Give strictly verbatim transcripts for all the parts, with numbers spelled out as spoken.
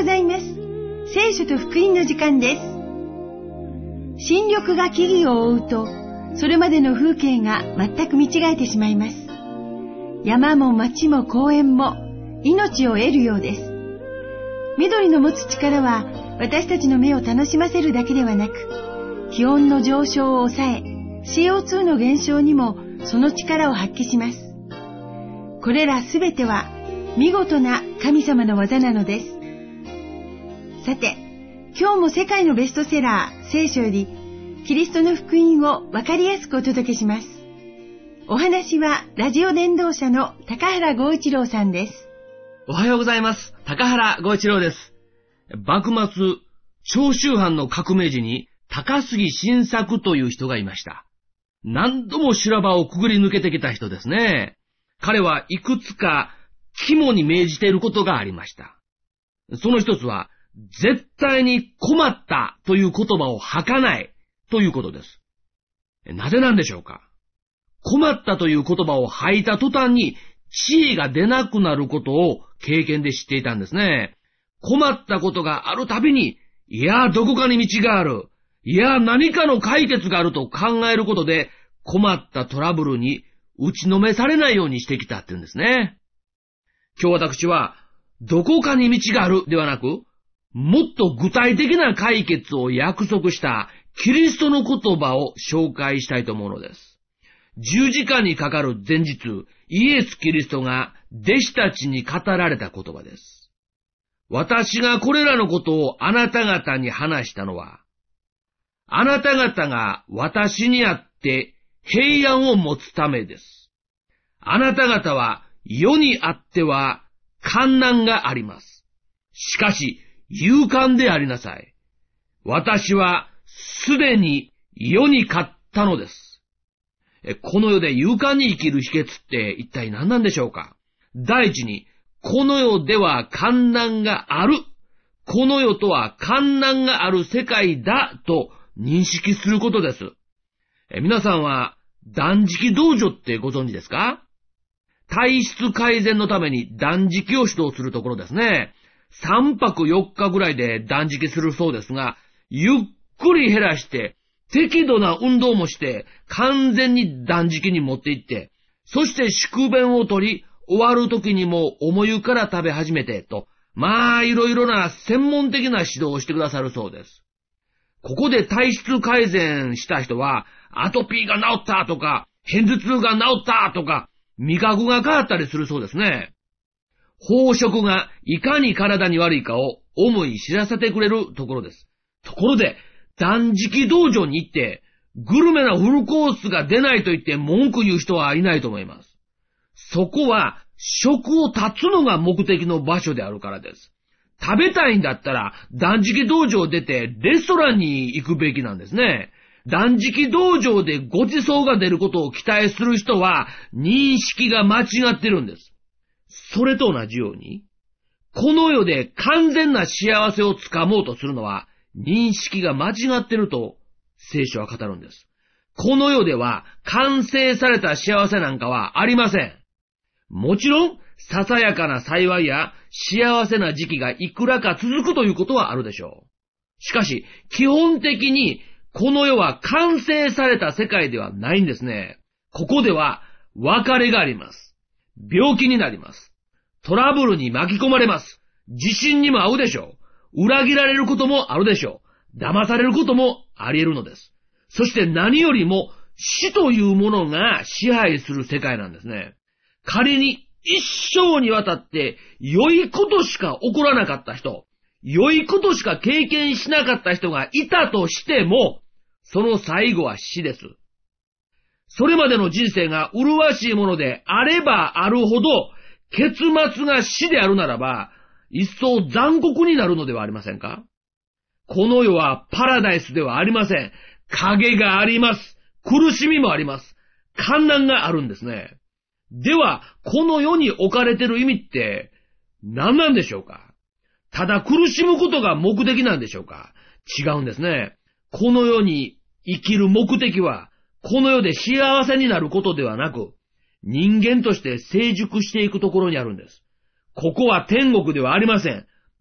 ございます。聖書と福音の時間です。新緑が木々を覆うと、それまでの風景が全く見違えてしまいます。山も町も公園も命を得るようです。緑の持つ力は私たちの目を楽しませるだけではなく、気温の上昇を抑え、シーオーツー の減少にもその力を発揮します。これらすべては見事な神様の技なのです。さて、今日も世界のベストセラー聖書よりキリストの福音をわかりやすくお届けします。お話はラジオ伝道者の高原剛一郎さんです。 おはようございます。高原剛一郎です。幕末、長州藩の革命時に高杉晋作という人がいました。何度も修羅場をくぐり抜けてきた人ですね。彼はいくつか肝に銘じていることがありました。その一つは、絶対に困ったという言葉を吐かないということです。なぜなんでしょうか。困ったという言葉を吐いた途端に知恵が出なくなることを経験で知っていたんですね。困ったことがあるたびに、いやどこかに道がある、いや何かの解決があると考えることで、困ったトラブルに打ちのめされないようにしてきたって言うんですね。今日私は、どこかに道があるではなく、もっと具体的な解決を約束したキリストの言葉を紹介したいと思うのです。十字架にかかる前日、イエス・キリストが弟子たちに語られた言葉です。私がこれらのことをあなた方に話したのは、あなた方が私にあって平安を持つためです。あなた方は世にあっては患難があります。しかし勇敢でありなさい。私はすでに世に勝ったのです。この世で勇敢に生きる秘訣って一体何なんでしょうか。第一に、この世では患難がある。この世とは患難がある世界だと認識することです。え皆さんは断食道場ってご存知ですか？体質改善のために断食を指導するところですね。さんぱくよっかぐらいで断食するそうですが、ゆっくり減らして、適度な運動もして、完全に断食に持っていって、そして宿便を取り、終わる時にもお湯から食べ始めて、と、まあいろいろな専門的な指導をしてくださるそうです。ここで体質改善した人は、アトピーが治ったとか、片頭痛が治ったとか、味覚が変わったりするそうですね。飽食がいかに体に悪いかを思い知らせてくれるところです。ところで、断食道場に行って、グルメなフルコースが出ないと言って文句言う人はいないと思います。そこは、食を断つのが目的の場所であるからです。食べたいんだったら、断食道場を出てレストランに行くべきなんですね。断食道場でご馳走が出ることを期待する人は、認識が間違ってるんです。それと同じように、この世で完全な幸せをつかもうとするのは、認識が間違ってると聖書は語るんです。この世では完成された幸せなんかはありません。もちろん、ささやかな幸いや幸せな時期がいくらか続くということはあるでしょう。しかし、基本的にこの世は完成された世界ではないんですね。ここでは別れがあります。病気になります。トラブルに巻き込まれます。地震にも遭うでしょう。裏切られることもあるでしょう。騙されることもあり得るのです。そして何よりも死というものが支配する世界なんですね。仮に一生にわたって良いことしか起こらなかった人、良いことしか経験しなかった人がいたとしても、その最後は死です。それまでの人生が麗しいものであればあるほど、結末が死であるならば、一層残酷になるのではありませんか？この世はパラダイスではありません。影があります。苦しみもあります。患難があるんですね。では、この世に置かれている意味って何なんでしょうか？ただ苦しむことが目的なんでしょうか？違うんですね。この世に生きる目的は、この世で幸せになることではなく、人間として成熟していくところにあるんです。ここは天国ではありません。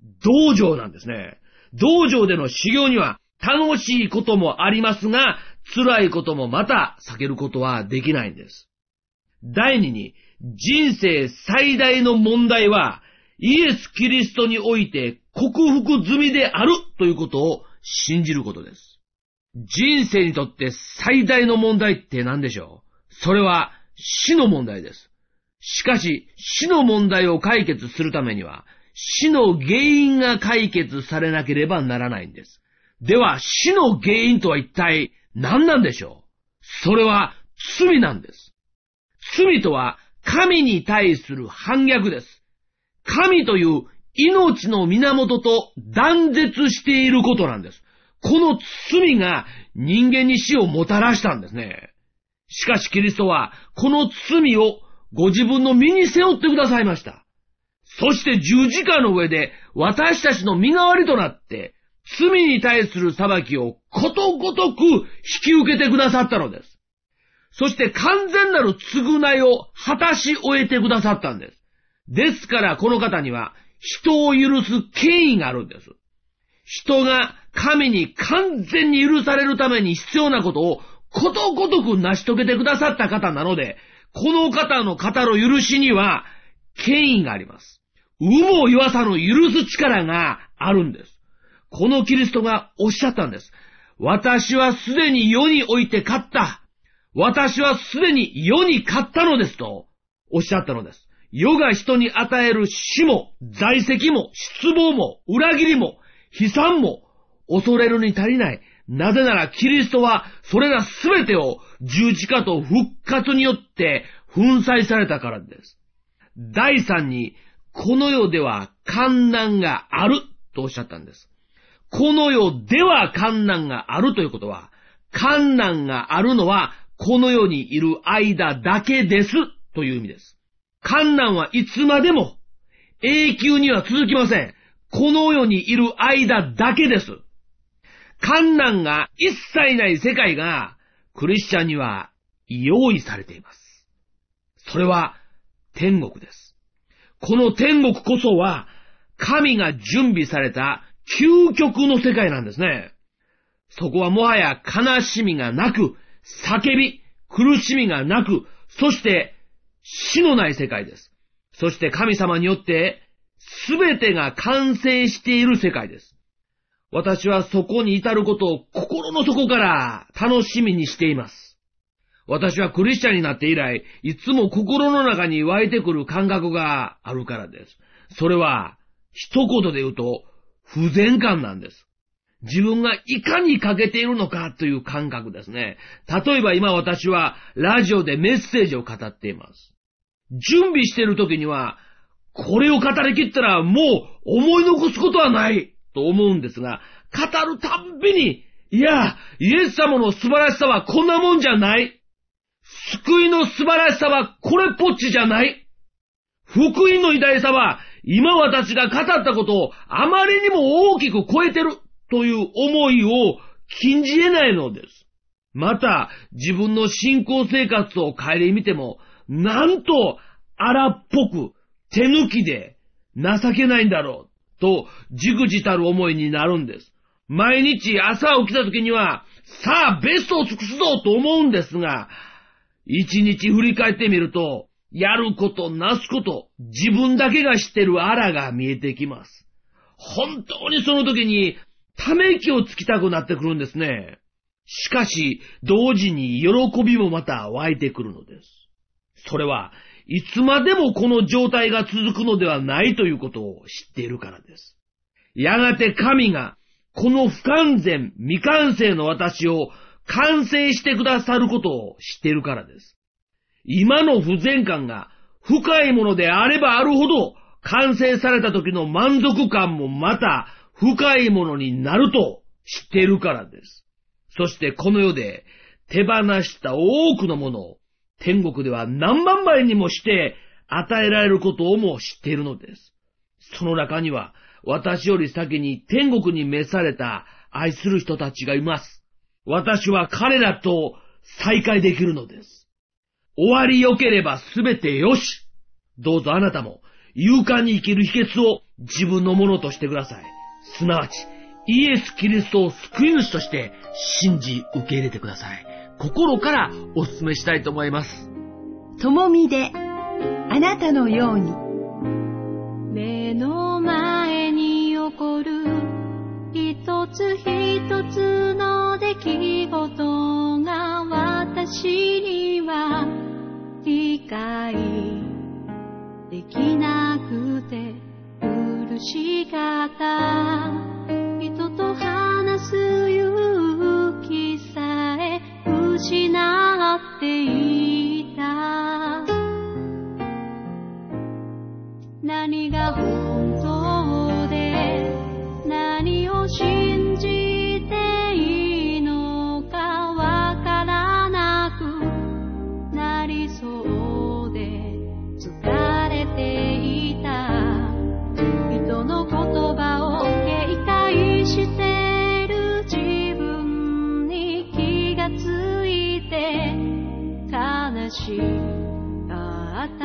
道場なんですね。道場での修行には楽しいこともありますが、辛いこともまた避けることはできないんです。第二に、人生最大の問題は、イエス・キリストにおいて克服済みであるということを信じることです。人生にとって最大の問題って何でしょう？それは死の問題です。しかし、死の問題を解決するためには、死の原因が解決されなければならないんです。では、死の原因とは一体何なんでしょう？それは罪なんです。罪とは神に対する反逆です。神という命の源と断絶していることなんです。この罪が人間に死をもたらしたんですね。しかしキリストはこの罪をご自分の身に背負ってくださいました。そして十字架の上で私たちの身代わりとなって罪に対する裁きをことごとく引き受けてくださったのです。そして完全なる償いを果たし終えてくださったんです。ですからこの方には人を許す権威があるんです。人が神に完全に許されるために必要なことをことごとく成し遂げてくださった方なので、この方の語る許しには権威があります。有無を言わさぬ許す力があるんです。このキリストがおっしゃったんです。私はすでに世において勝った。私はすでに世に勝ったのですとおっしゃったのです。世が人に与える死も、在籍も、失望も、裏切りも、悲惨も、恐れるに足りない。なぜならキリストはそれらすべてを十字架と復活によって粉砕されたからです。第三に、この世では患難があるとおっしゃったんです。この世では患難があるということは、患難があるのはこの世にいる間だけですという意味です。患難はいつまでも永久には続きません。この世にいる間だけです。患難が一切ない世界がクリスチャンには用意されています。それは天国です。この天国こそは神が準備された究極の世界なんですね。そこはもはや悲しみがなく、叫び、苦しみがなく、そして死のない世界です。そして神様によってすべてが完成している世界です。私はそこに至ることを心の底から楽しみにしています。私はクリスチャンになって以来、いつも心の中に湧いてくる感覚があるからです。それは一言で言うと不全感なんです。自分がいかに欠けているのかという感覚ですね。例えば今私はラジオでメッセージを語っています。準備している時には、これを語り切ったらもう思い残すことはないと思うんですが、語るたんびに、いや、イエス様の素晴らしさはこんなもんじゃない。救いの素晴らしさはこれっぽっちじゃない。福音の偉大さは今私が語ったことをあまりにも大きく超えてるという思いを禁じ得ないのです。また自分の信仰生活を顧みても、なんと荒っぽく手抜きで情けないんだろうとじくじたる思いになるんです。毎日朝起きた時には、さあベストを尽くすぞと思うんですが、一日振り返ってみると、やることなすこと、自分だけが知ってるあらが見えてきます。本当にその時にため息をつきたくなってくるんですね。しかし同時に喜びもまた湧いてくるのです。それはいつまでもこの状態が続くのではないということを知っているからです。やがて神がこの不完全未完成の私を完成してくださることを知っているからです。今の不全感が深いものであればあるほど、完成された時の満足感もまた深いものになると知っているからです。そしてこの世で手放した多くのものを天国では何万倍にもして与えられることをも知っているのです。その中には私より先に天国に召された愛する人たちがいます。私は彼らと再会できるのです。終わり良ければすべてよし。どうぞあなたも勇敢に生きる秘訣を自分のものとしてください。すなわち、イエス・キリストを救い主として信じ受け入れてください。心からお勧めしたいと思います。 ともみで、あなたのように。 目の前に起こる一つ一つの出来事が私には理解できなくて苦しかった。人と話す勇気さえ失っていた。何が本当で何を信じていいのかわからなくなりそうで疲れていた。人の言葉を警戒している自分に気がついて悲しかった。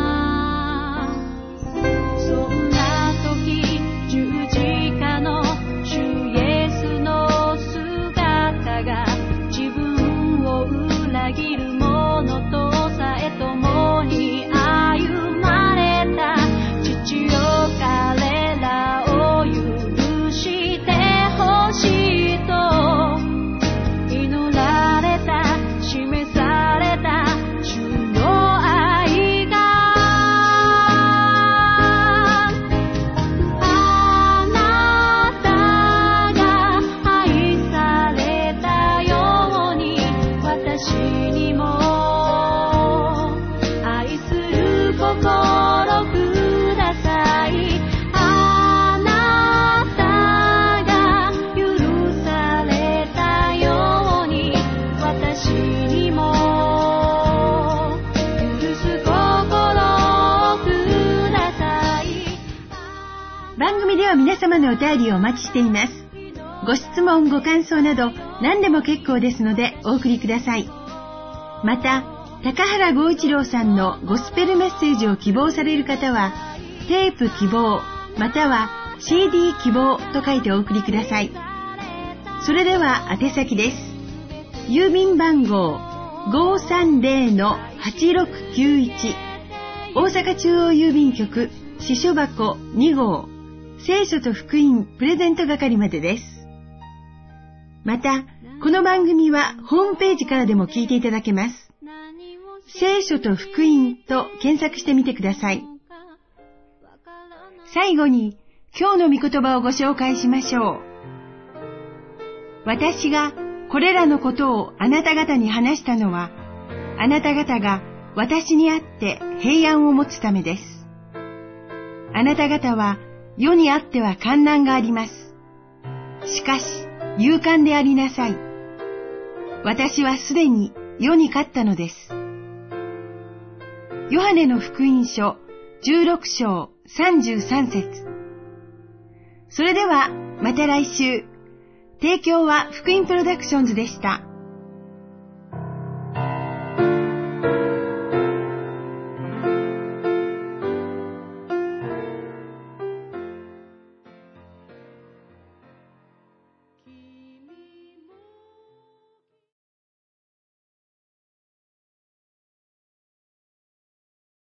皆様のお便りをお待ちしています。ご質問、ご感想など何でも結構ですのでお送りください。また、高原剛一郎さんのゴスペルメッセージを希望される方は、テープ希望または シーディー 希望と書いてお送りください。それでは宛先です。郵便番号 ごーさんぜろのはちろくきゅういち 大阪中央郵便局支所箱に号聖書と福音プレゼント係までです。また、この番組はホームページからでも聞いていただけます。聖書と福音と検索してみてください。最後に、今日の御言葉をご紹介しましょう。私がこれらのことをあなた方に話したのは、あなた方が私にあって平安を持つためです。あなた方は世にあっては患難があります。しかし、勇敢でありなさい。私はすでに世に勝ったのです。ヨハネの福音書じゅうろく章さんじゅうさん節。それではまた来週。提供は福音プロダクションズでした。